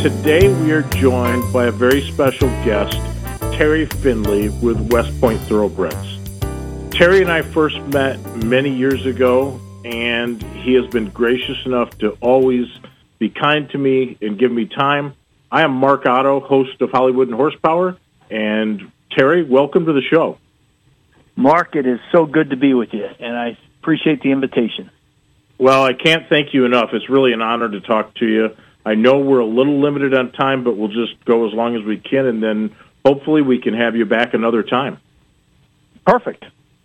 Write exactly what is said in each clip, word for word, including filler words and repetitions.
Today we are joined by a very special guest, Terry Finley with West Point Thoroughbreds. Terry and I first met many years ago, and he has been gracious enough to always be kind to me and give me time. I am Mark Otto, host of Hollywood and Horsepower, and Terry, welcome to the show. Mark, it is so good to be with you, and I appreciate the invitation. Well, I can't thank you enough. It's really an honor to talk to you. I know we're a little limited on time, but we'll just go as long as we can, and then hopefully we can have you back another time. Perfect.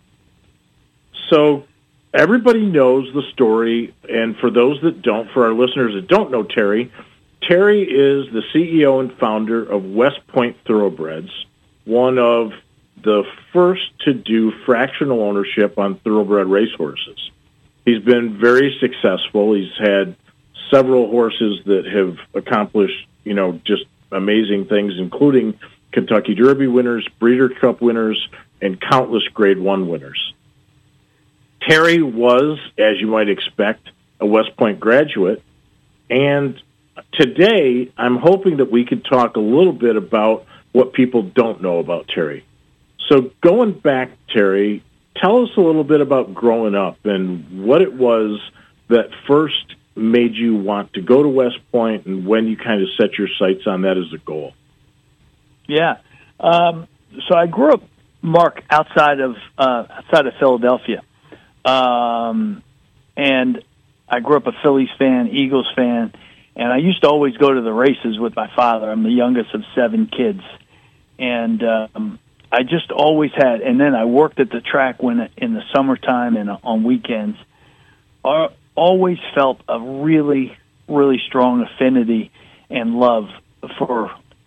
So everybody knows the story, and for those that don't, for our listeners that don't know Terry, Terry is the C E O and founder of West Point Thoroughbreds, one of the first to do fractional ownership on thoroughbred racehorses. He's been very successful. He's had several horses that have accomplished, you know, just amazing things, including Kentucky Derby winners, Breeder Cup winners, and countless Grade One winners. Terry was, as you might expect, a West Point graduate, and today I'm hoping that we could talk a little bit about what people don't know about Terry. So going back, Terry, tell us a little bit about growing up and what it was that first made you want to go to West Point and when you kind of set your sights on that as a goal. Yeah. Um, so I grew up, Mark, outside of uh, outside of Philadelphia. Um, and I grew up a Phillies fan, Eagles fan, and I used to always go to the races with my father. I'm the youngest of seven kids. And um, I just always had, and then I worked at the track when in the summertime and on weekends. I always felt a really, really strong affinity and love for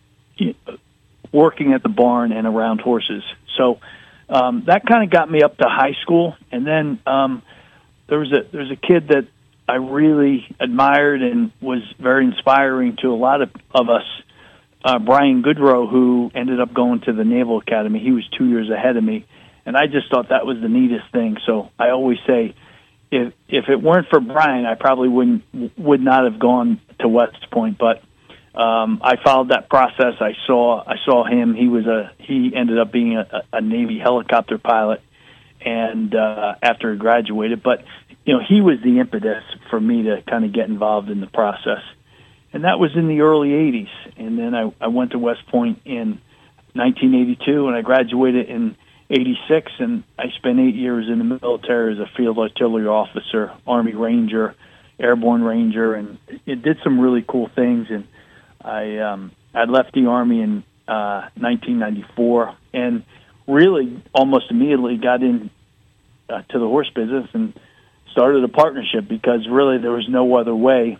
working at the barn and around horses. So um, that kind of got me up to high school, and then um, there was a there was a kid that I really admired and was very inspiring to a lot of, of us. Uh, Brian Goodrow, who ended up going to the Naval Academy. He was two years ahead of me, and I just thought that was the neatest thing. So I always say, if if it weren't for Brian, I probably wouldn't would not have gone to West Point. But um, I followed that process. I saw I saw him. He was a he ended up being a, a Navy helicopter pilot, and uh, after he graduated, but you know he was the impetus for me to kind of get involved in the process. And that was in the early eighties. And then I, I went to West Point in nineteen eighty-two, and I graduated in eighty-six, and I spent eight years in the military as a field artillery officer, Army Ranger, Airborne Ranger, and it did some really cool things. And I um, I left the Army in uh, nineteen ninety-four, and really almost immediately got in uh, to the horse business and started a partnership because really there was no other way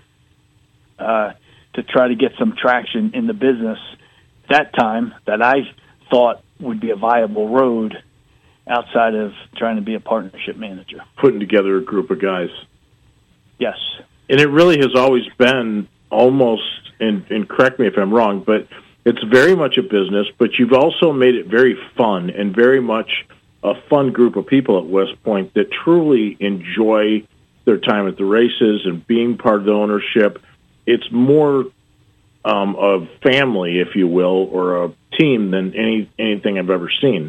uh, to try to get some traction in the business that time that I thought would be a viable road outside of trying to be a partnership manager. Putting together a group of guys. Yes. And it really has always been almost, and, and correct me if I'm wrong, but it's very much a business, but you've also made it very fun and very much a fun group of people at West Point that truly enjoy their time at the races and being part of the ownership. It's more um, of family, if you will, or a team than any anything I've ever seen.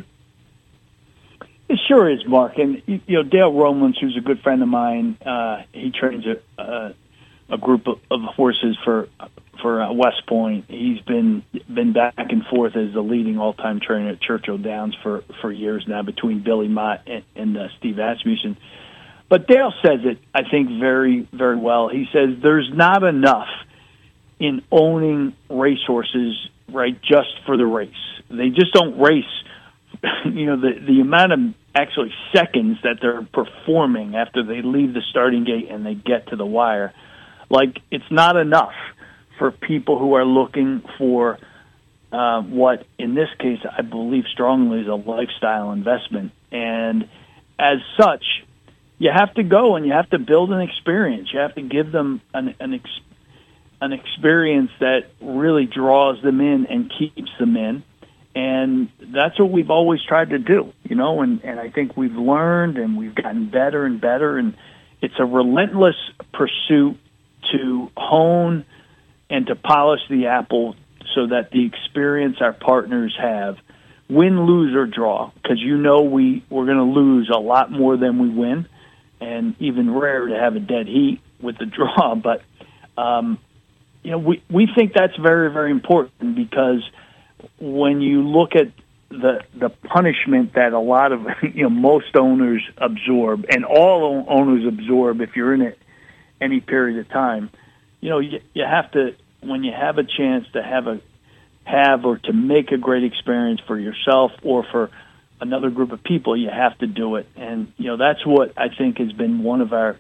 It sure is, Mark. And, you know, Dale Romans, who's a good friend of mine, uh, he trains a, uh, a group of, of horses for for uh, West Point. He's been been back and forth as the leading all-time trainer at Churchill Downs for, for years now between Billy Mott and, and uh, Steve Asmussen. But Dale says it, I think, very, very well. He says there's not enough in owning racehorses, right, just for the race. They just don't race. You know, the, the amount of actually seconds that they're performing after they leave the starting gate and they get to the wire, like, it's not enough for people who are looking for uh, what, in this case, I believe strongly is a lifestyle investment. And as such, you have to go and you have to build an experience. You have to give them an an, ex, an experience that really draws them in and keeps them in. And that's what we've always tried to do, you know, and, and I think we've learned and we've gotten better and better. And it's a relentless pursuit to hone and to polish the apple so that the experience our partners have, win, lose, or draw, because you know we, we're going to lose a lot more than we win, and even rare to have a dead heat with the draw. But, um, you know, we, we think that's very, very important, because when you look at the the punishment that a lot of, you know, most owners absorb, and all owners absorb if you're in it any period of time, you know, you, you have to, when you have a chance to have a have or to make a great experience for yourself or for another group of people, you have to do it. And, you know, that's what I think has been one of our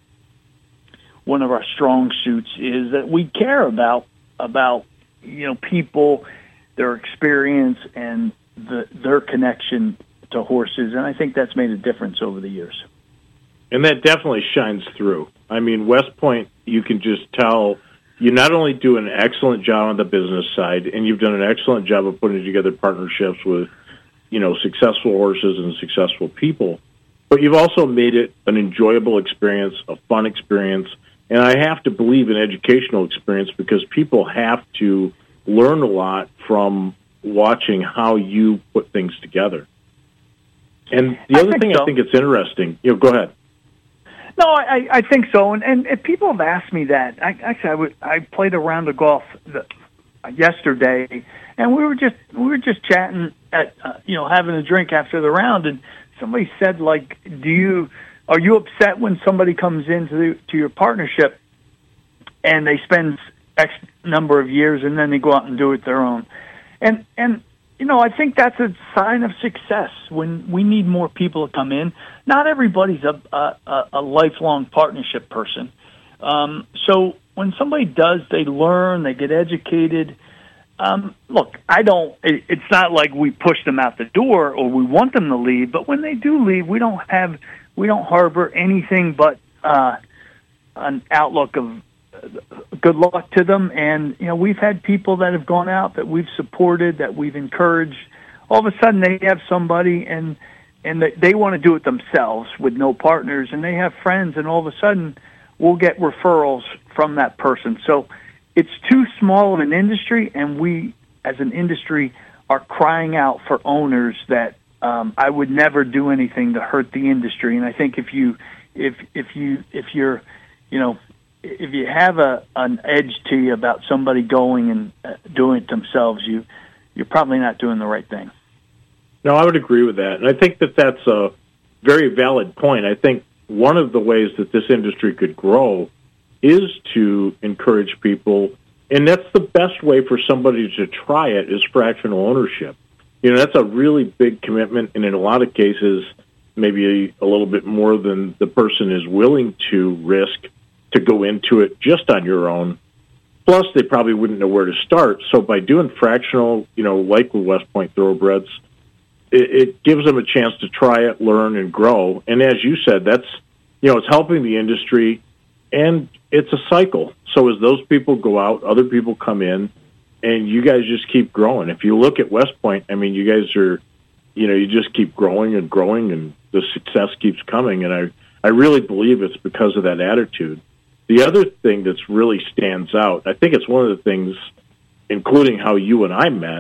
one of our strong suits, is that we care about about, you know, people, their experience, and the, their connection to horses. And I think that's made a difference over the years. And that definitely shines through. I mean, West Point, you can just tell you not only do an excellent job on the business side, and you've done an excellent job of putting together partnerships with, you know, successful horses and successful people, but you've also made it an enjoyable experience, a fun experience, and I have to believe an educational experience, because people have to learn a lot from watching how you put things together. And the I other think thing so. I think it's interesting, you know, go ahead. No, I, I think so, and, and if people have asked me that. I, actually, I, would, I played a round of golf the, uh, yesterday, and we were just we were just chatting at uh, you know, having a drink after the round, and somebody said, like, do you are you upset when somebody comes into the, to your partnership and they spend X number of years and then they go out and do it their own? And and you know, I think that's a sign of success when we need more people to come in. Not everybody's a, a, a lifelong partnership person. Um, so when somebody does, they learn, they get educated. Um, look, I don't, it, it's not like we push them out the door or we want them to leave, but when they do leave, we don't have, we don't harbor anything but uh, an outlook of good luck to them. And, you know, we've had people that have gone out that we've supported, that we've encouraged. All of a sudden they have somebody and and they, they want to do it themselves with no partners, and they have friends, and all of a sudden we'll get referrals from that person. So it's too small of an industry, and we as an industry are crying out for owners that um, I would never do anything to hurt the industry. And I think if you if if you if you're you know if you have a an edge to you about somebody going and uh, doing it themselves, you you're probably not doing the right thing. No, I would agree with that, and I think that that's a very valid point. I think one of the ways that this industry could grow is to encourage people, and that's the best way for somebody to try it, is fractional ownership. You know, that's a really big commitment, and in a lot of cases, maybe a, a little bit more than the person is willing to risk to go into it just on your own. Plus, they probably wouldn't know where to start. So by doing fractional, you know, like with West Point Thoroughbreds, it, it gives them a chance to try it, learn, and grow. And as you said, that's, you know, it's helping the industry, and it's a cycle. So as those people go out, other people come in, and you guys just keep growing. If you look at West Point, I mean, you guys are, you know, you just keep growing and growing, and the success keeps coming. And I, I really believe it's because of that attitude. The other thing that's really stands out, I think it's one of the things, including how you and I met,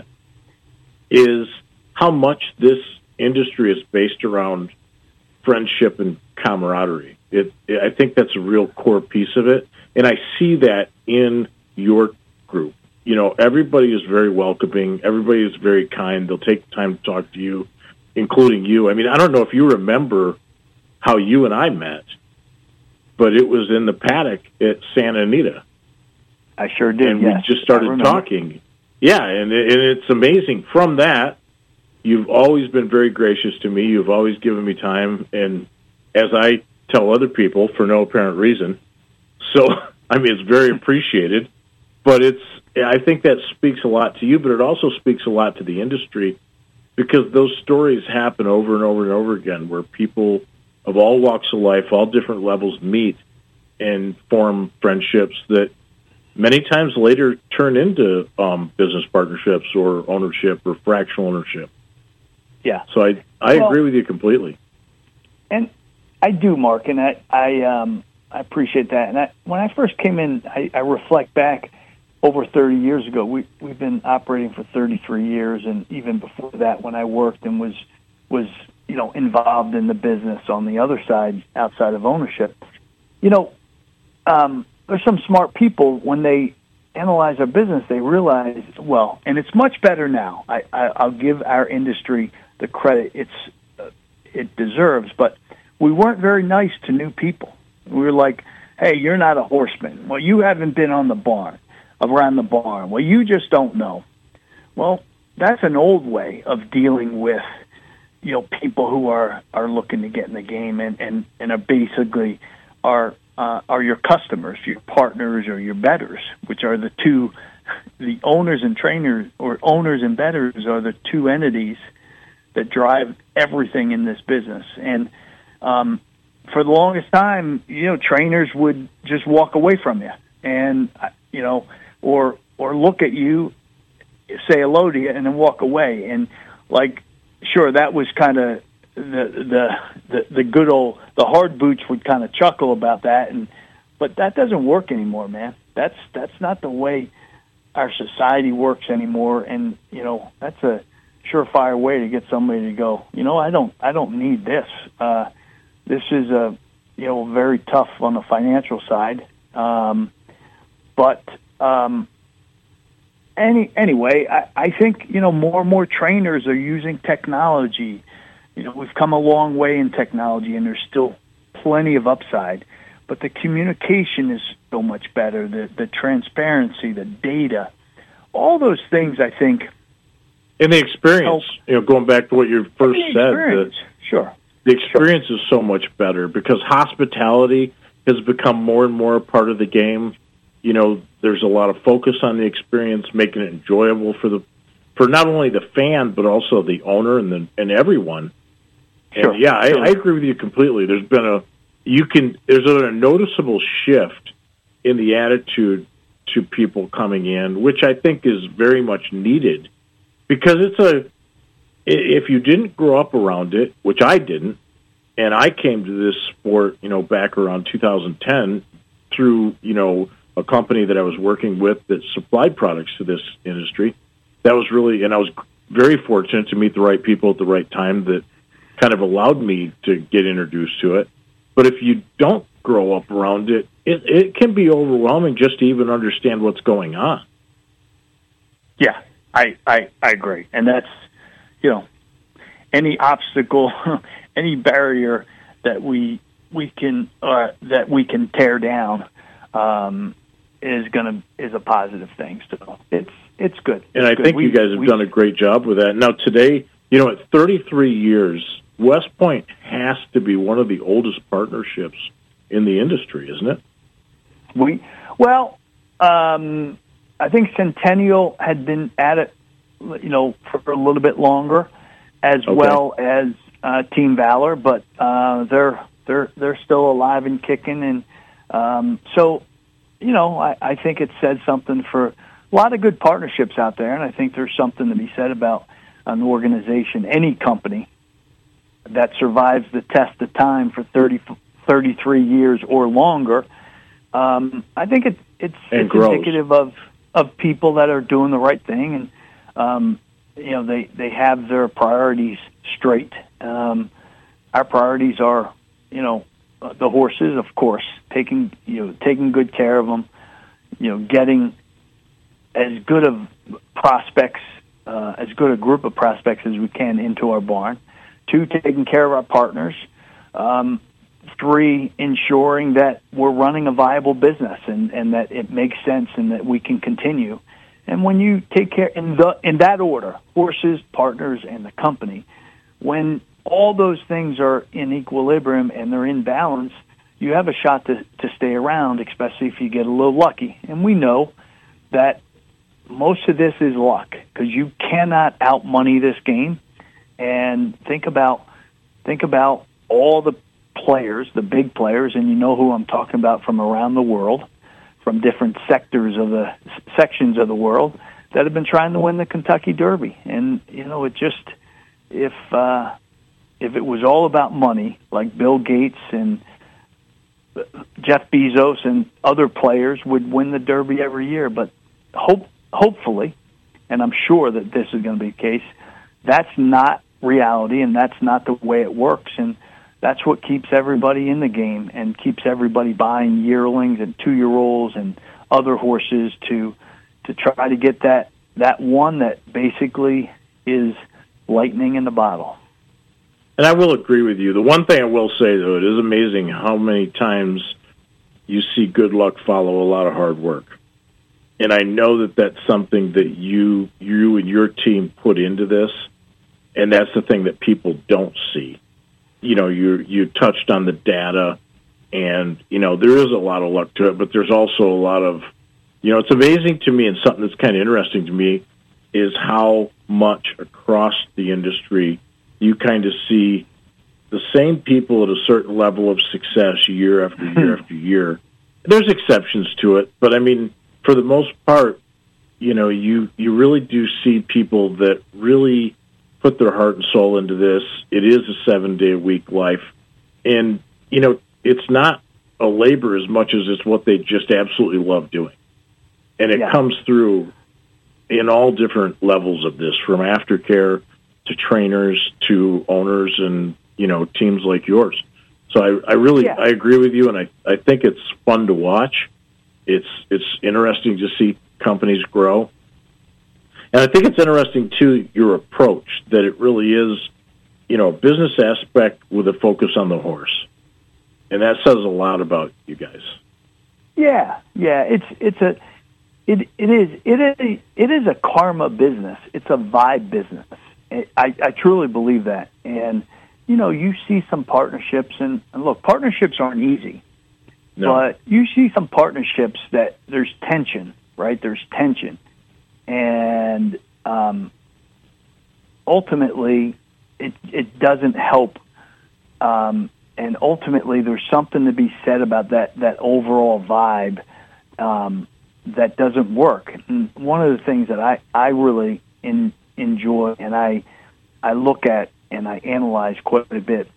is how much this industry is based around friendship and camaraderie. It, it, I think that's a real core piece of it, and I see that in your group. You know, everybody is very welcoming. Everybody is very kind. They'll take the time to talk to you, including you. I mean, I don't know if you remember how you and I met, but it was in the paddock at Santa Anita. I sure did, and yes. we just started talking. Yeah, and, it, and it's amazing. From that, you've always been very gracious to me. You've always given me time, and as I tell other people, for no apparent reason. So, I mean, it's very appreciated. But it's, I think that speaks a lot to you, but it also speaks a lot to the industry, because those stories happen over and over and over again, where people of all walks of life, all different levels, meet and form friendships that many times later turn into um, business partnerships or ownership or fractional ownership. Yeah. So I I well, agree with you completely. And I do, Mark, and I I, um, I appreciate that. And I, when I first came in, I, I reflect back over thirty years ago. We we've been operating for thirty-three years, and even before that, when I worked and was was you know involved in the business on the other side, outside of ownership, you know, um, there's some smart people when they analyze our business, they realize well, and it's much better now. I, I I'll give our industry the credit it's uh, it deserves, but we weren't very nice to new people. We were like, hey, you're not a horseman. Well, you haven't been on the barn, around the barn. Well, you just don't know. Well, that's an old way of dealing with, you know, people who are, are looking to get in the game and, and, and are basically are, uh, are your customers, your partners, or your bettors, which are the two, the owners and trainers, or owners and bettors are the two entities that drive everything in this business. And um, for the longest time, you know, trainers would just walk away from you, and you know, or or look at you, say hello to you, and then walk away. And like, sure, that was kind of the, the the the good old the hard boots would kind of chuckle about that, and but that doesn't work anymore, man. That's that's not the way our society works anymore, and you know, that's a surefire way to get somebody to go, you know, I don't, I don't need this. Uh, this is a, you know, very tough on the financial side. Um, but um, any anyway, I, I think you know more and more trainers are using technology. You know, we've come a long way in technology, and there's still plenty of upside. But the communication is so much better. The the transparency, the data, all those things, I think. And the experience, you know, going back to what you first the said, the, sure, the experience sure. is so much better because hospitality has become more and more a part of the game. You know, there's a lot of focus on the experience, making it enjoyable for the for not only the fan but also the owner and the and everyone. Sure. And yeah, sure. I, I agree with you completely. There's been a you can there's a noticeable shift in the attitude to people coming in, which I think is very much needed. Because it's a, if you didn't grow up around it, which I didn't, and I came to this sport, you know, back around two thousand ten through, you know, a company that I was working with that supplied products to this industry. That was really, and I was very fortunate to meet the right people at the right time that kind of allowed me to get introduced to it. But if you don't grow up around it, it, it can be overwhelming just to even understand what's going on. Yeah. I, I, I agree. And that's, you know, any obstacle, any barrier that we we can uh, that we can tear down um, is gonna is a positive thing. So it's it's good. It's and I good. think we, you guys have we, done a great job with that. Now today, you know, at thirty-three years, West Point has to be one of the oldest partnerships in the industry, isn't it? We well. Um, I think Centennial had been at it, you know, for a little bit longer, as okay. well as uh, Team Valor, but uh, they're they're they're still alive and kicking, and um, so you know, I, I think it said something for a lot of good partnerships out there, and I think there's something to be said about an organization, any company that survives the test of time for thirty, thirty-three years or longer. Um, I think it, it's it's grows. indicative of. of people that are doing the right thing, and um, you know they, they have their priorities straight. Um, our priorities are, you know, uh, the horses, of course, taking you know taking good care of them, you know, getting as good of prospects, uh, as good a group of prospects as we can into our barn. Two, taking care of our partners. Um, Three, ensuring that we're running a viable business and, and that it makes sense and that we can continue. And when you take care in the in that order, horses, partners, and the company, when all those things are in equilibrium and they're in balance, you have a shot to, to stay around, especially if you get a little lucky. And we know that most of this is luck because you cannot outmoney this game. And think about think about all the players, the big players, and you know who I'm talking about from around the world, from different sectors of the sections of the world that have been trying to win the Kentucky Derby. And you know, it just if uh, if it was all about money, like Bill Gates and Jeff Bezos and other players would win the Derby every year, but hope hopefully, and I'm sure that this is going to be the case, that's not reality, and that's not the way it works, and that's what keeps everybody in the game and keeps everybody buying yearlings and two-year-olds and other horses to to try to get that, that one that basically is lightning in the bottle. And I will agree with you. The one thing I will say, though, it is amazing how many times you see good luck follow a lot of hard work. And I know that that's something that you you and your team put into this, and that's the thing that people don't see. You know, you you touched on the data, and, you know, there is a lot of luck to it, but there's also a lot of, you know, it's amazing to me, and something that's kind of interesting to me is how much across the industry you kind of see the same people at a certain level of success year after year after year. There's exceptions to it, but I mean, for the most part, you know, you, you really do see people that really put their heart and soul into this. It is a seven-day-a-week life. And, you know, it's not a labor as much as it's what they just absolutely love doing. And it yeah. comes through in all different levels of this, from aftercare to trainers to owners and, you know, teams like yours. So I, I really, yeah. I agree with you, and I, I think it's fun to watch. It's it's interesting to see companies grow. And I think it's interesting, too, your approach, that it really is, you know, a business aspect with a focus on the horse. And that says a lot about you guys. Yeah, yeah, it's it's a it it is it is it is a karma business. It's a vibe business. I I truly believe that. And you know, you see some partnerships, and, and look, partnerships aren't easy. No. But you see some partnerships that there's tension, right? There's tension. And um, ultimately, it it doesn't help. Um, and ultimately, there's something to be said about that, that overall vibe um, that doesn't work. And one of the things that I, I really in, enjoy and I I look at and I analyze quite a bit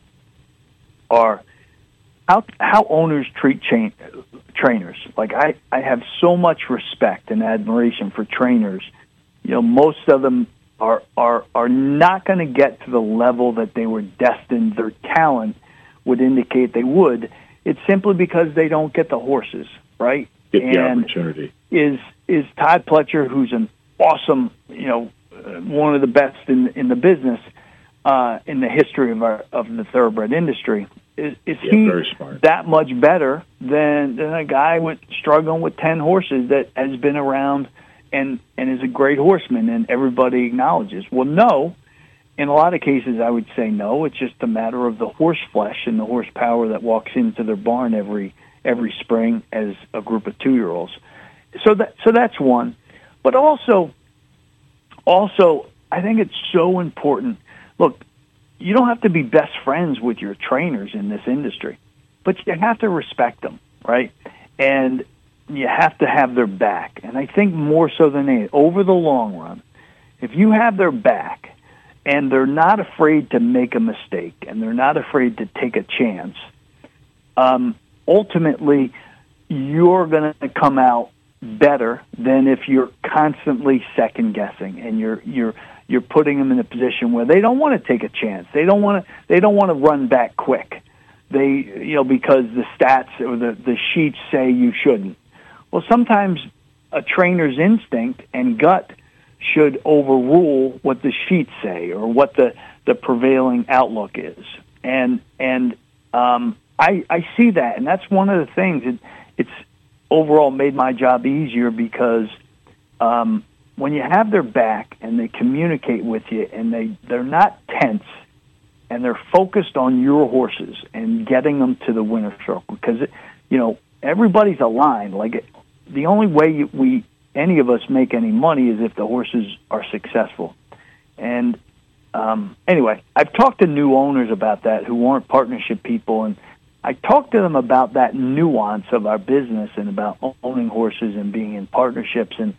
are how how owners treat chain, trainers. Like, I, I have so much respect and admiration for trainers. You know, most of them are are, are not going to get to the level that they were destined, their talent would indicate they would. It's simply because they don't get the horses, right? Get the and opportunity. Is is Todd Pletcher, who's an awesome, you know, uh, one of the best in in the business, uh, in the history of our of the thoroughbred industry, is, is yeah, he very smart. that much better than than a guy with struggling with ten horses that has been around and and is a great horseman and everybody acknowledges? Well, no. In a lot of cases, I would say no. It's just a matter of the horse flesh and the horsepower that walks into their barn every every spring as a group of two-year-olds. So that so that's one. But also, also, I think it's so important. Look, you don't have to be best friends with your trainers in this industry, but you have to respect them, right? And you have to have their back. And I think more so than anything, over the long run, if you have their back, and they're not afraid to make a mistake, and they're not afraid to take a chance, um, ultimately, you're going to come out better than if you're constantly second-guessing, and you're you're you're putting them in a position where they don't want to take a chance. They don't want to. They don't want to run back quick. They, you know, because the stats or the the sheets say you shouldn't. Well, sometimes a trainer's instinct and gut should overrule what the sheets say or what the, the prevailing outlook is. And and um, I, I see that, and that's one of the things. It, it's overall made my job easier because um, when you have their back and they communicate with you and they, they're not tense and they're focused on your horses and getting them to the winner's circle, because, it, you know, everybody's aligned. Like, it, the only way you, we... any of us make any money is if the horses are successful. And um, anyway, I've talked to new owners about that who aren't partnership people, and I talked to them about that nuance of our business and about owning horses and being in partnerships. And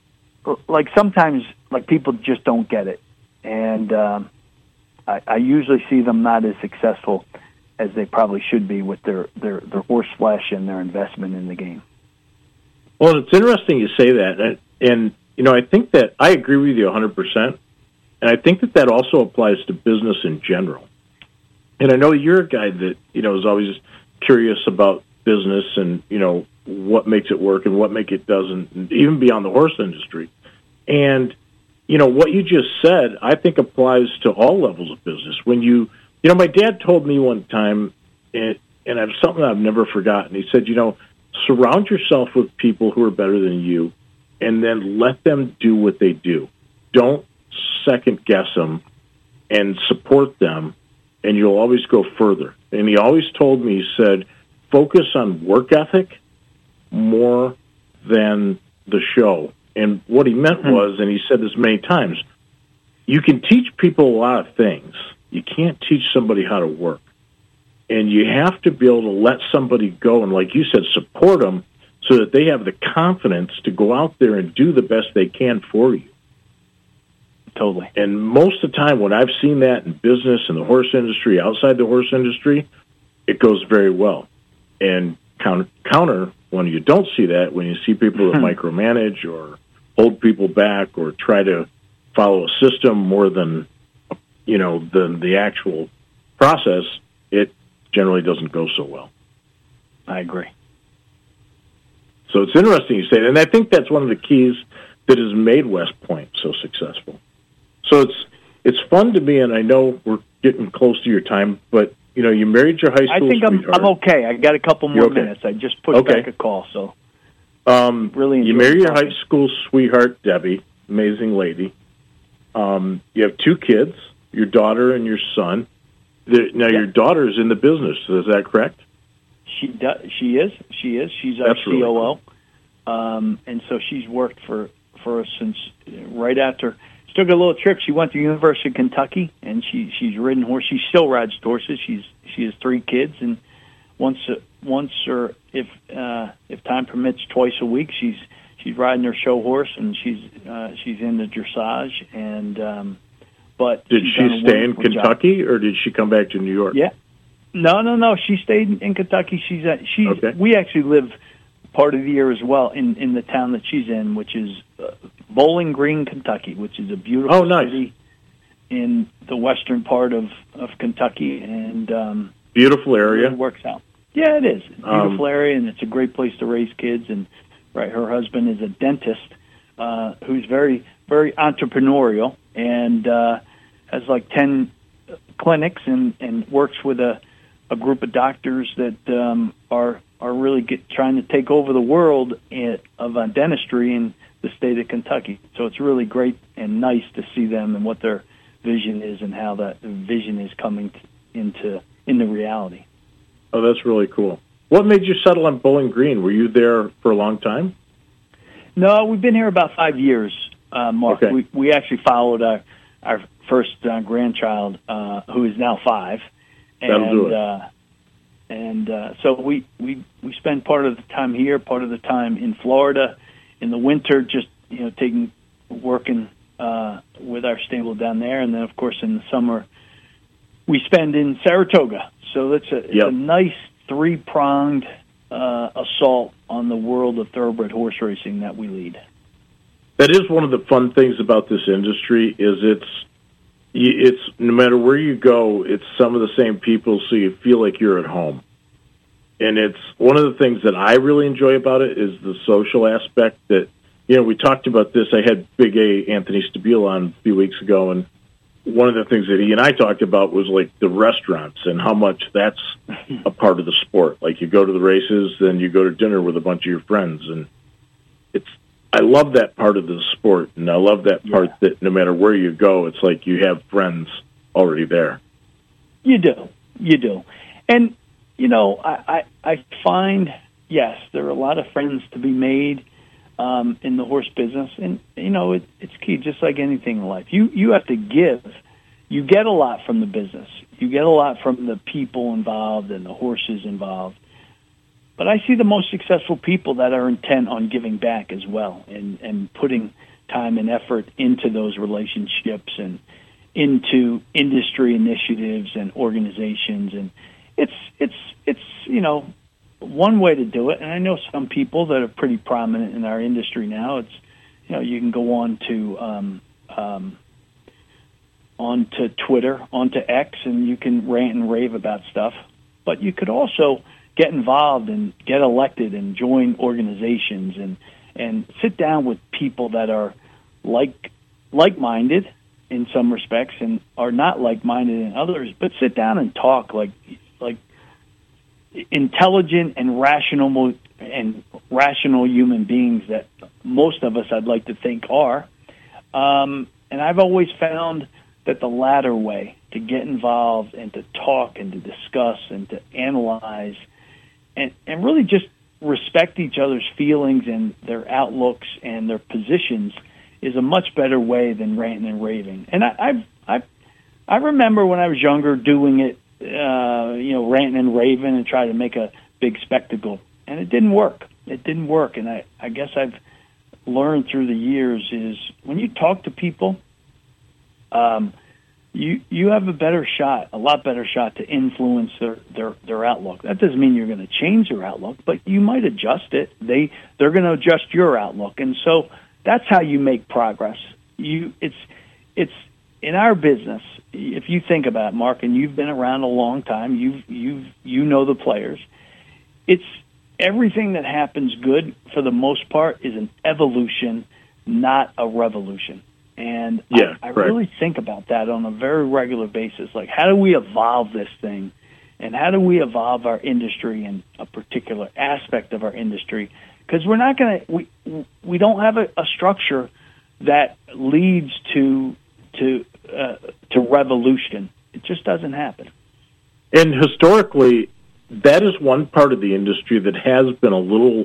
like sometimes, like people just don't get it, and um, I, I usually see them not as successful as they probably should be with their their, their horse flesh and their investment in the game. Well, it's interesting you say that. And, you know, I think that I agree with you one hundred percent. And I think that that also applies to business in general. And I know you're a guy that, you know, is always curious about business and, you know, what makes it work and what make it doesn't, even beyond the horse industry. And, you know, what you just said, I think applies to all levels of business. When you, you know, my dad told me one time, and, and it's something I've never forgotten. He said, you know, surround yourself with people who are better than you, and then let them do what they do. Don't second guess them, and support them, and you'll always go further. And he always told me, he said, focus on work ethic more than the show. And what he meant mm-hmm. was, and he said this many times, you can teach people a lot of things. You can't teach somebody how to work. And you have to be able to let somebody go and, like you said, support them so that they have the confidence to go out there and do the best they can for you. Totally. And most of the time when I've seen that in business, in the horse industry, outside the horse industry, it goes very well. And counter, counter when you don't see that, when you see people that micromanage or hold people back or try to follow a system more than, you know, than the actual process, it generally doesn't go so well. I agree. So it's interesting you say that, and I think that's one of the keys that has made West Point so successful. So it's it's fun to me, and I know we're getting close to your time, but you know, you married your high school I think I'm, sweetheart. I'm okay. I got a couple more okay. minutes. I just pushed okay. back a call, so um, really you married your high school sweetheart, Debbie, amazing lady. Um, you have two kids, your daughter and your son. The, now, yeah. your daughter is in the business. Is that correct? She does. She is. She is. She's our That's C O O, really cool. um, and so she's worked for for us since right after. She took a little trip. She went to University of Kentucky, and she she's ridden horses. She still rides horses. She's she has three kids, and once uh, once or if uh, if time permits, twice a week, she's she's riding her show horse, and she's uh, she's into dressage. And um, but did she stay in Kentucky, job. or did she come back to New York? Yeah. No, no, no. She stayed in Kentucky. She's at, she's. Okay. We actually live part of the year as well in, in the town that she's in, which is uh, Bowling Green, Kentucky, which is a beautiful oh, nice. city in the western part of, of Kentucky, and um, beautiful area. It works out. Yeah, it is. It's a beautiful um, area, and it's a great place to raise kids. And right, her husband is a dentist uh, who's very, very entrepreneurial, and uh, has like ten clinics, and, and works with a. a group of doctors that um, are are really get, trying to take over the world in, of uh, dentistry in the state of Kentucky. So it's really great and nice to see them and what their vision is and how that vision is coming t- into into reality. Oh, that's really cool. What made you settle on Bowling Green? Were you there for a long time? No, we've been here about five years, uh, Mark. Okay. We, we actually followed our, our first uh, grandchild, uh, who is now five. That'll and, do it. Uh, and uh, so we, we we spend part of the time here, part of the time in Florida. In the winter, just you know, taking working uh, with our stable down there, and then of course in the summer we spend in Saratoga. So it's a, it's yep. a nice three pronged uh, assault on the world of thoroughbred horse racing that we lead. That is one of the fun things about this industry. Is it's It's no matter where you go, it's some of the same people, so you feel like you're at home. And it's one of the things that I really enjoy about it is the social aspect. That you know, we talked about this. I had Big A Anthony Stabile on a few weeks ago, and one of the things that he and I talked about was like the restaurants and how much that's a part of the sport. Like you go to the races, then you go to dinner with a bunch of your friends, and it's. I love that part of the sport, and I love that part yeah. that no matter where you go, it's like you have friends already there. You do. You do. And, you know, I, I, I find, yes, there are a lot of friends to be made um, in the horse business, and, you know, it, it's key, just like anything in life. You, you have to give. You get a lot from the business. You get a lot from the people involved and the horses involved. But I see the most successful people that are intent on giving back as well, and, and putting time and effort into those relationships and into industry initiatives and organizations. And it's it's it's you know one way to do it. And I know some people that are pretty prominent in our industry now. It's you know, you can go on to um, um, onto Twitter, onto X, and you can rant and rave about stuff. But you could also get involved and get elected and join organizations and and sit down with people that are like like-minded in some respects and are not like-minded in others. But sit down and talk like like intelligent and rational and rational human beings that most of us, I'd like to think, are. Um, and I've always found that the latter way, to get involved and to talk and to discuss and to analyze and, and really just respect each other's feelings and their outlooks and their positions, is a much better way than ranting and raving. And I, I've, I've, I remember when I was younger doing it, uh, you know, ranting and raving and trying to make a big spectacle. And it didn't work. It didn't work. And I, I guess I've learned through the years is when you talk to people, um, you you have a better shot, a lot better shot to influence their, their, their outlook. That doesn't mean you're going to change their outlook, but you might adjust it. They they're going to adjust your outlook, and so that's how you make progress. You it's it's in our business. If you think about it, Mark, and you've been around a long time, you you you know the players. It's everything that happens good for the most part is an evolution, not a revolution. And yeah, I, I right. really think about that on a very regular basis. Like, how do we evolve this thing? And how do we evolve our industry and a particular aspect of our industry? Because we're not going to, we we don't have a, a structure that leads to to uh, to revolution. It just doesn't happen. And historically, that is one part of the industry that has been a little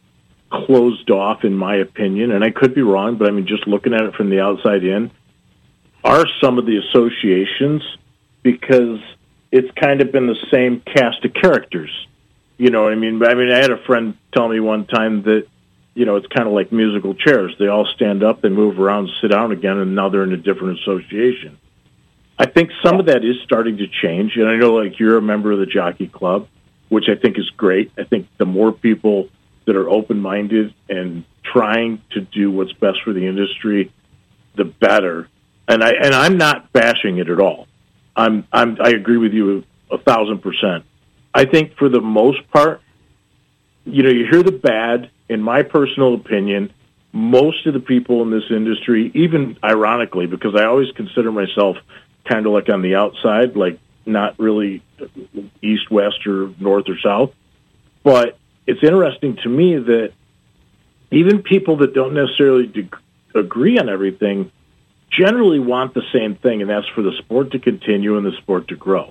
closed off, in my opinion, and I could be wrong, but I mean, just looking at it from the outside in, are some of the associations, because it's kind of been the same cast of characters. You know what I mean? I mean, I had a friend tell me one time that, you know, it's kind of like musical chairs. They all stand up, they move around, sit down again, and now they're in a different association. I think some of that is starting to change, and I know, like, you're a member of the Jockey Club, which I think is great. I think the more people that are open-minded and trying to do what's best for the industry, the better. And I and I'm not bashing it at all. I'm I'm I agree with you a thousand percent. I think for the most part, you know, you hear the bad. In my personal opinion, most of the people in this industry, even ironically, because I always consider myself kind of like on the outside, like not really east, west, or north or south, but it's interesting to me that even people that don't necessarily de- agree on everything generally want the same thing, and that's for the sport to continue and the sport to grow.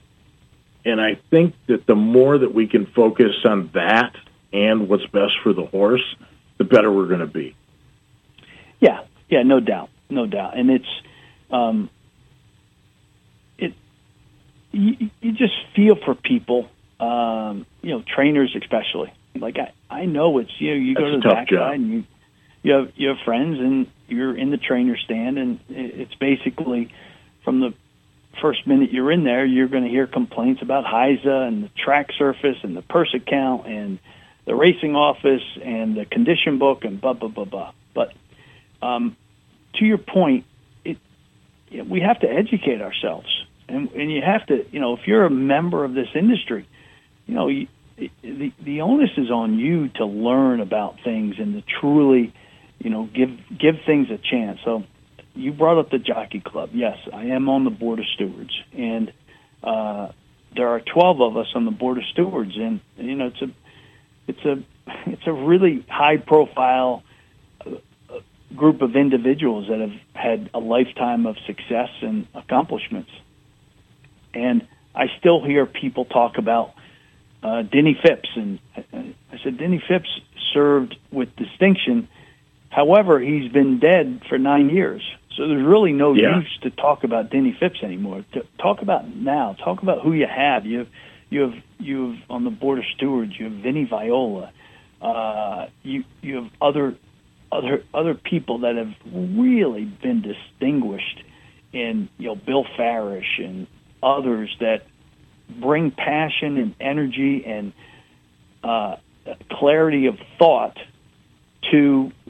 And I think that the more that we can focus on that and what's best for the horse, the better we're going to be. Yeah, yeah, no doubt, no doubt. And it's, um, it, you, you just feel for people. Um, you know, trainers especially. Like I, I know it's you know you That's go to the backside and you you have you have friends and you're in the trainer stand and it's basically from the first minute you're in there you're going to hear complaints about H I S A and the track surface and the purse account and the racing office and the condition book and blah blah blah blah. But um, to your point, it you know, we have to educate ourselves and and you have to you know if you're a member of this industry. You know, the the onus is on you to learn about things and to truly, you know, give give things a chance. So, you brought up the Jockey Club. Yes, I am on the board of stewards, and uh, there are twelve of us on the board of stewards, and you know, it's a it's a it's a really high profile group of individuals that have had a lifetime of success and accomplishments, and I still hear people talk about. Uh, Denny Phipps, and I said, Denny Phipps served with distinction. However, he's been dead for nine years. So there's really no yeah. use to talk about Denny Phipps anymore. To talk about now. Talk about who you have. You have, you have, you have on the board of stewards. You have Vinny Viola. Uh, you you have other other other people that have really been distinguished in you know Bill Farish and others that. Bring passion and energy and uh, clarity of thought to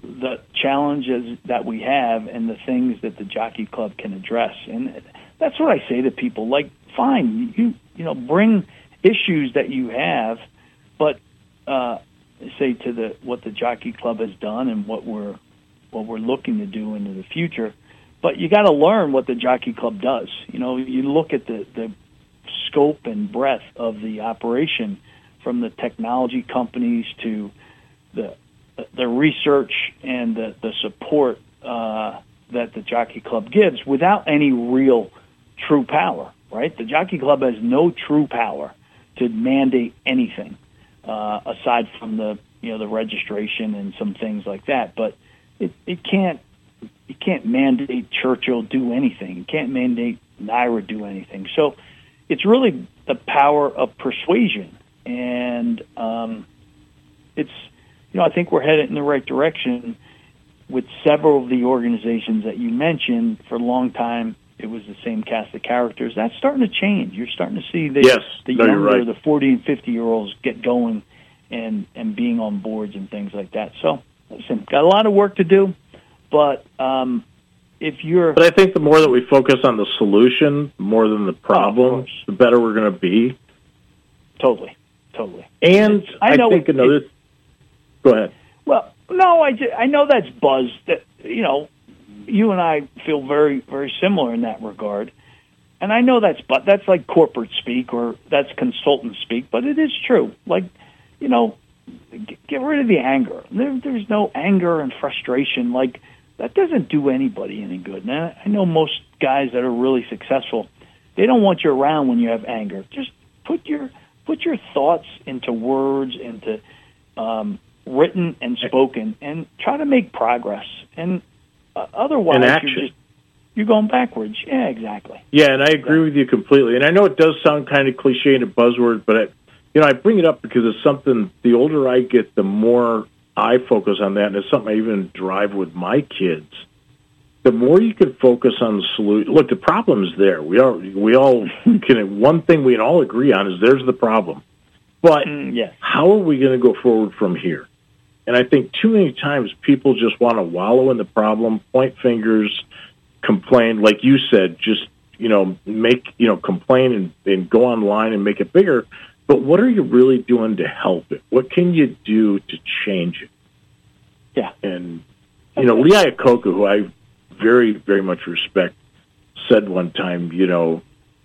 the challenges that we have and the things that the Jockey Club can address. And that's what I say to people. Like, fine, you you know, bring issues that you have, but uh, say to the what the Jockey Club has done and what we're what we're looking to do into the future. But you got to learn what the Jockey Club does. You know, you look at the, the scope and breadth of the operation, from the technology companies to the the research and the, the support uh, that the Jockey Club gives without any real true power, right? The Jockey Club has no true power to mandate anything uh, aside from the, you know, the registration and some things like that. But it, it can't, you can't mandate Churchill do anything. You can't mandate Naira do anything. So it's really the power of persuasion. And um, it's, you know, I think we're headed in the right direction with several of the organizations that you mentioned. For a long time, it was the same cast of characters. That's starting to change. You're starting to see the, yes, the no, younger, right. the forty and fifty-year-olds get going and, and being on boards and things like that. So, listen, got a lot of work to do, but um, if you're... But I think the more that we focus on the solution more than the problem, oh, the better we're going to be. Totally, totally. And it's, I, I know think it, another... It, Go ahead. Well, no, I, just, I know that's buzz. That, you know, you and I feel very, very similar in that regard. And I know that's but that's like corporate speak or that's consultant speak, but it is true. Like, you know, get rid of the anger. There, there's no anger and frustration. Like, that doesn't do anybody any good. And I, I know most guys that are really successful, they don't want you around when you have anger. Just put your put your thoughts into words, into um, written and spoken, and try to make progress. And uh, otherwise, you're just you're going backwards. Yeah, exactly. Yeah, and I agree with you completely. And I know it does sound kind of cliche and a buzzword, but I, you know, I bring it up because it's something. The older I get, the more I focus on that, and it's something I even drive with my kids. The more you can focus on the solution. Look, the problem is there. We are we all can. One thing we can all agree on is there's the problem. But mm, yes. How are we going to go forward from here? And I think too many times people just want to wallow in the problem, point fingers, complain, like you said, just, you know, make, you know, complain and, and go online and make it bigger. But what are you really doing to help it? What can you do to change it? Yeah. And, you know, Lee Iacocca, who I very, very much respect, said one time, you know,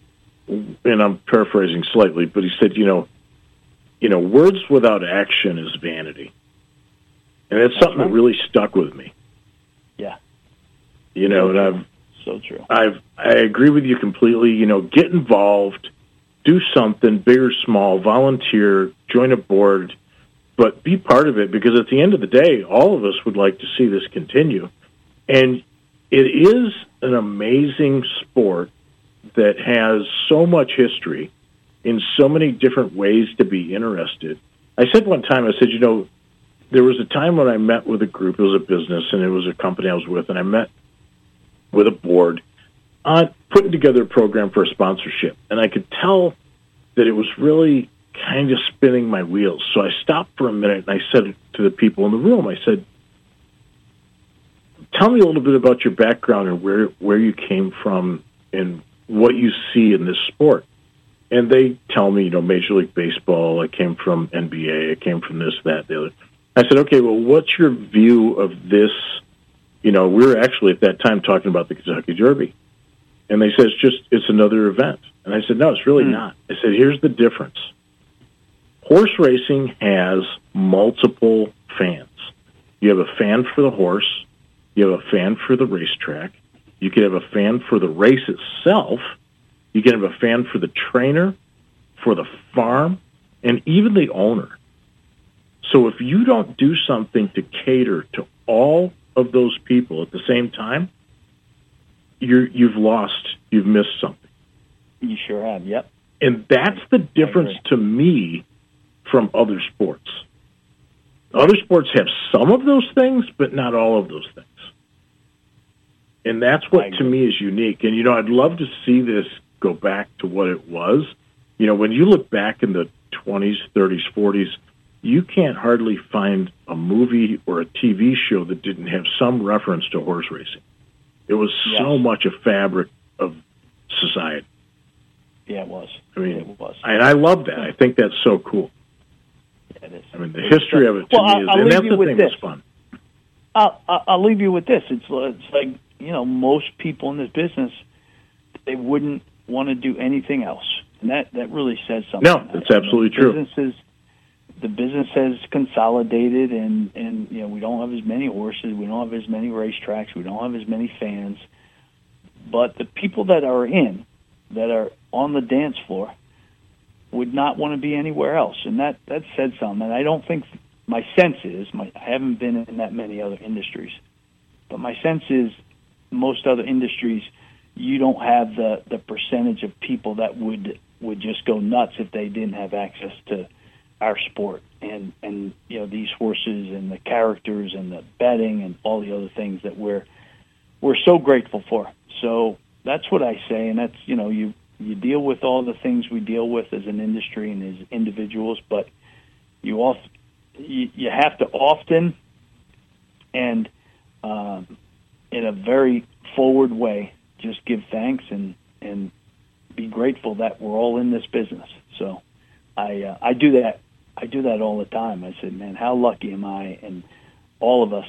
and I'm paraphrasing slightly, but he said, you know, you know, words without action is vanity. And that's, that's something right. that really stuck with me. Yeah. You know, so and I've so true. I've I agree with you completely. You know, get involved, do something, big or small, volunteer, join a board, but be part of it, because at the end of the day, all of us would like to see this continue. And it is an amazing sport that has so much history in so many different ways to be interested. I said one time, I said, you know, there was a time when I met with a group, it was a business, and it was a company I was with, and I met with a board on putting together a program for a sponsorship. And I could tell that it was really kind of spinning my wheels. So I stopped for a minute, and I said to the people in the room, I said, tell me a little bit about your background and where, where you came from and what you see in this sport. And they tell me, you know, Major League Baseball, I came from N B A, I came from this, that, the other. I said, okay, well, what's your view of this? You know, we were actually at that time talking about the Kentucky Derby. And they said, it's just, it's another event. And I said, no, it's really mm. not. I said, here's the difference. Horse racing has multiple fans. You have a fan for the horse. You have a fan for the racetrack. You can have a fan for the race itself. You can have a fan for the trainer, for the farm, and even the owner. So if you don't do something to cater to all of those people at the same time, you're, you've lost, you've missed something. You sure have, yep. And that's the difference to me from other sports. Other sports have some of those things, but not all of those things. And that's what, to me, is unique. And, you know, I'd love to see this go back to what it was. You know, when you look back in the twenties, thirties, forties, you can't hardly find a movie or a T V show that didn't have some reference to horse racing. It was yes. so much a fabric of society. Yeah, it was. I mean, it was. And I love that. I think that's so cool. Yeah, it is. I mean, the history of it to well, me I'll, is, I'll and that's you the with thing this. that's fun. I'll, I'll leave you with this. It's, it's like, you know, most people in this business, they wouldn't want to do anything else. And that, that really says something. No, that's absolutely the true. Businesses, the business has consolidated, and, and, you know, we don't have as many horses. We don't have as many racetracks. We don't have as many fans. But the people that are in, that are on the dance floor, would not want to be anywhere else. And that, that said something. And I don't think, my sense is, my, I haven't been in that many other industries, but my sense is most other industries, you don't have the, the percentage of people that would would just go nuts if they didn't have access to our sport and, and you know, these horses and the characters and the betting and all the other things that we're we're so grateful for. So that's what I say, and that's, you know, you, you deal with all the things we deal with as an industry and as individuals, but you also, you, you have to often and um, in a very forward way just give thanks and, and be grateful that we're all in this business. So I uh, I do that I do that all the time. I said, man, how lucky am I, and all of us,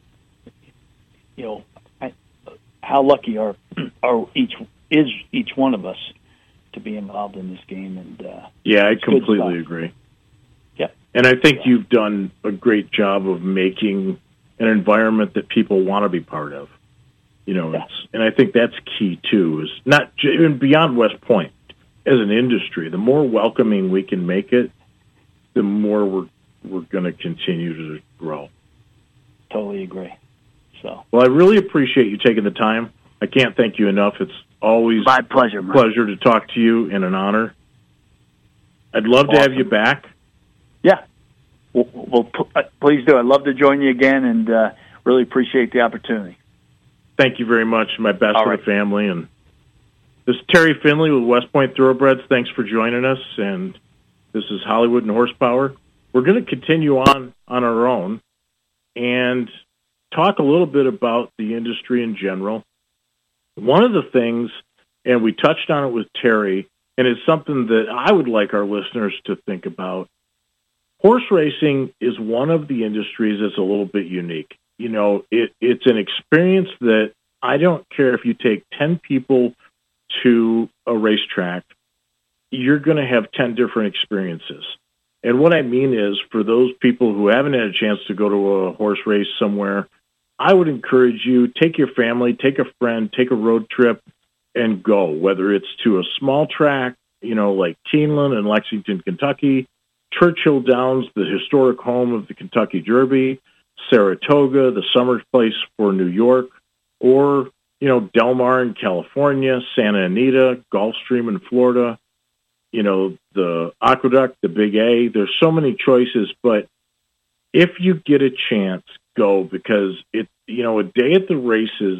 you know, I, how lucky are are each is each one of us to be involved in this game. And uh, yeah, I completely agree. Yeah, and I think yeah. you've done a great job of making an environment that people want to be part of. You know, yeah. it's, and I think that's key too. Is not even beyond West Point as an industry. The more welcoming we can make it, the more we're we're going to continue to grow. Totally agree. So, well, I really appreciate you taking the time. I can't thank you enough. It's always my pleasure. Man. Pleasure to talk to you, and an honor. I'd love awesome. to have you back. Yeah. Well, well, please do. I'd love to join you again, and uh, really appreciate the opportunity. Thank you very much. My best All for right. the family. And this is Terry Finley with West Point Thoroughbreds. Thanks for joining us. And this is Hollywood and Horsepower. We're going to continue on on our own and talk a little bit about the industry in general. One of the things, and we touched on it with Terry, and it's something that I would like our listeners to think about. Horse racing is one of the industries that's a little bit unique. You know, it, it's an experience that I don't care if you take ten people to a racetrack, you're going to have ten different experiences. And what I mean is, for those people who haven't had a chance to go to a horse race somewhere, I would encourage you, take your family, take a friend, take a road trip, and go, whether it's to a small track, you know, like Keeneland in Lexington, Kentucky, Churchill Downs, the historic home of the Kentucky Derby, Saratoga, the summer place for New York, or, you know, Del Mar in California, Santa Anita, Gulfstream in Florida, you know, the Aqueduct, the Big A. There's so many choices, but if you get a chance, go, because it, you know, a day at the races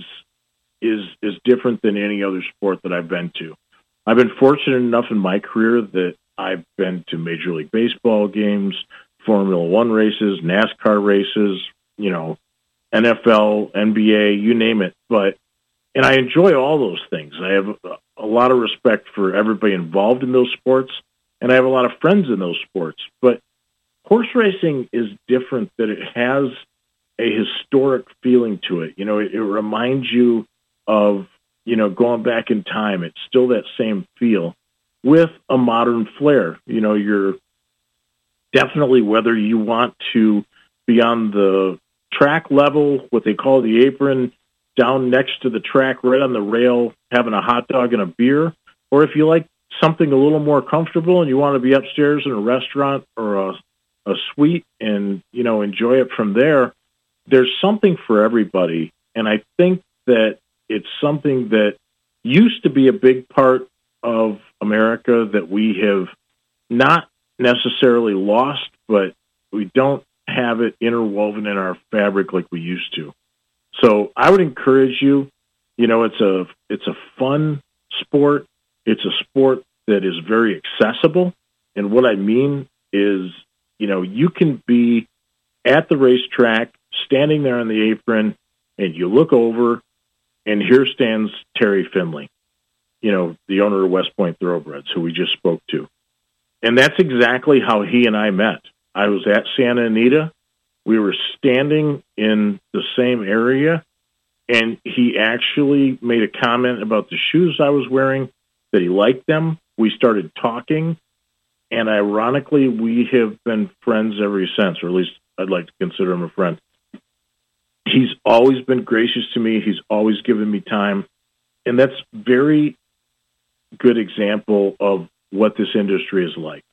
is is different than any other sport that I've been to. I've been fortunate enough in my career that I've been to Major League Baseball games, Formula One races, NASCAR races, you know, N F L, N B A, you name it. But, and I enjoy all those things. I have a, a lot of respect for everybody involved in those sports, and I have a lot of friends in those sports. But horse racing is different, that it has a historic feeling to it. You know, it, it reminds you of, you know, going back in time. It's still that same feel with a modern flair. You know, you're definitely, whether you want to be on the track level, what they call the apron, down next to the track, right on the rail, having a hot dog and a beer, or if you like something a little more comfortable and you want to be upstairs in a restaurant or a, a suite and, you know, enjoy it from there, there's something for everybody. And I think that it's something that used to be a big part of America that we have not necessarily lost, but we don't have it interwoven in our fabric like we used to. So I would encourage you, you know, it's a it's a fun sport. It's a sport that is very accessible. And what I mean is You know, you can be at the racetrack, standing there on the apron, and you look over, and here stands Terry Finley, you know, the owner of West Point Thoroughbreds, who we just spoke to. And that's exactly how he and I met. I was at Santa Anita. We were standing in the same area, and he actually made a comment about the shoes I was wearing, that he liked them. We started talking, and ironically, we have been friends ever since, or at least I'd like to consider him a friend. He's always been gracious to me. He's always given me time, and that's very good example of what this industry is like.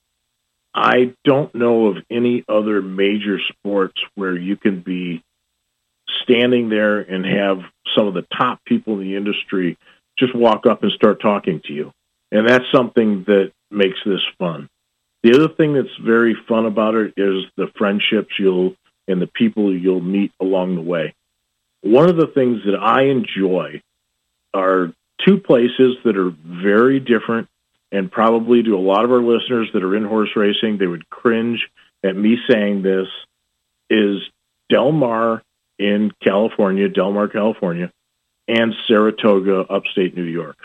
I don't know of any other major sports where you can be standing there and have some of the top people in the industry just walk up and start talking to you. And that's something that makes this fun. The other thing that's very fun about it is the friendships you'll and the people you'll meet along the way. One of the things that I enjoy are two places that are very different, and probably to a lot of our listeners that are in horse racing, they would cringe at me saying this, is Del Mar in California, Del Mar, California, and Saratoga, upstate New York.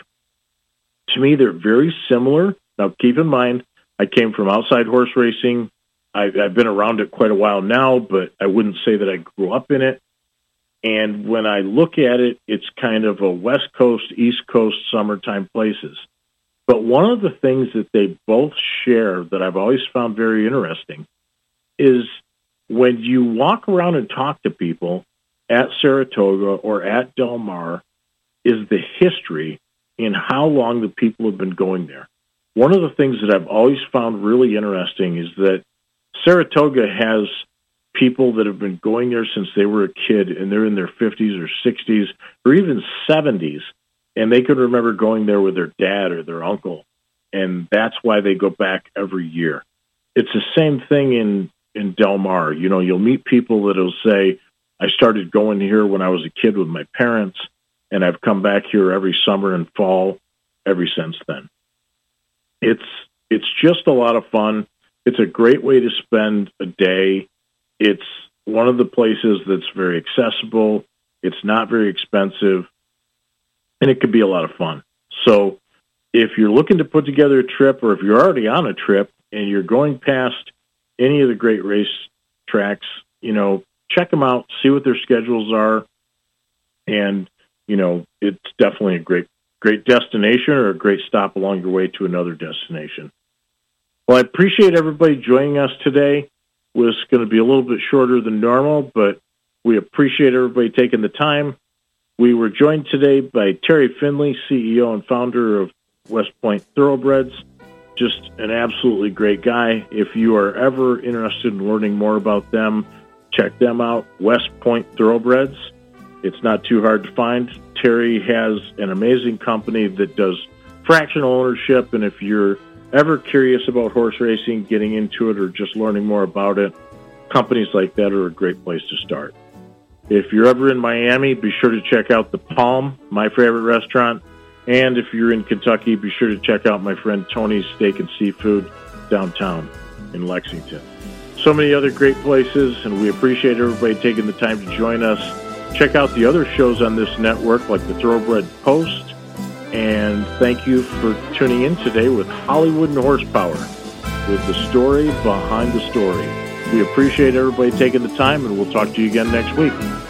To me, they're very similar. Now, keep in mind, I came from outside horse racing. I, I've been around it quite a while now, but I wouldn't say that I grew up in it. And when I look at it, it's kind of a West Coast, East Coast, summertime places. But one of the things that they both share that I've always found very interesting is when you walk around and talk to people at Saratoga or at Del Mar, is the history in how long the people have been going there. One of the things that I've always found really interesting is that Saratoga has people that have been going there since they were a kid, and they're in their fifties or sixties or even seventies, and they could remember going there with their dad or their uncle, and that's why they go back every year. It's the same thing in, in Del Mar. You know, you'll meet people that will say, I started going here when I was a kid with my parents, and I've come back here every summer and fall ever since then. It's it's just a lot of fun. It's a great way to spend a day. It's one of the places that's very accessible. It's not very expensive, and it could be a lot of fun. So if you're looking to put together a trip, or if you're already on a trip and you're going past any of the great race tracks, you know, check them out, see what their schedules are, and, you know, it's definitely a great, great destination or a great stop along your way to another destination. Well, I appreciate everybody joining us today. It was going to be a little bit shorter than normal, but we appreciate everybody taking the time. We were joined today by Terry Finley, C E O and founder of West Point Thoroughbreds. Just an absolutely great guy. If you are ever interested in learning more about them, check them out, West Point Thoroughbreds. It's not too hard to find. Terry has an amazing company that does fractional ownership, and if you're ever curious about horse racing, getting into it, or just learning more about it, companies like that are a great place to start. If you're ever in Miami, be sure to check out The Palm, my favorite restaurant. And if you're in Kentucky, be sure to check out my friend Tony's Steak and Seafood downtown in Lexington. So many other great places, and we appreciate everybody taking the time to join us. Check out the other shows on this network, like the Thoroughbred Post. And thank you for tuning in today with Hollywood and Horsepower, with the story behind the story. We appreciate everybody taking the time, and we'll talk to you again next week.